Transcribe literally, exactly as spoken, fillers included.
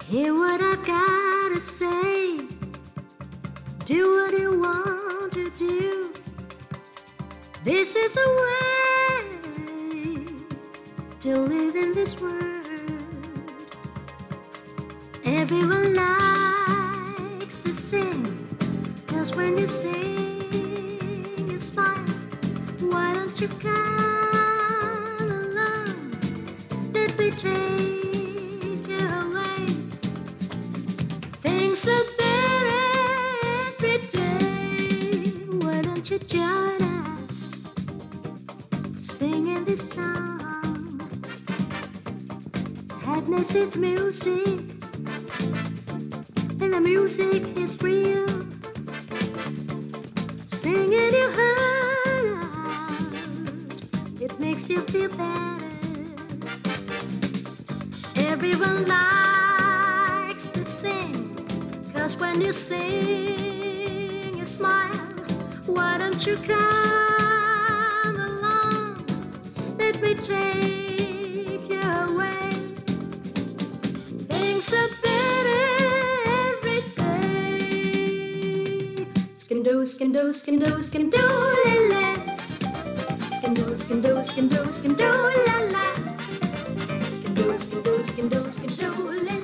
Hear what I've got to say. Do what you want to do. This is a way to live in this world. Everyone likes to sing, 'cause when you sing, you smile. Why don't you come along? Let me take you away. Things are better every day. Why don't you join us, singing this song? Happiness is music, and the music is real. Sing in your heart, it makes you feel better. Everyone likes to sing, 'cause when you sing, you smile. Why don't you come along? Let me take you away. Things are better every day. Skin do, skin do, skin do, skin do, la la. Skin do, skin do, skin do, skin do, la la. Skin do, skin do, skin do, skin do, la la.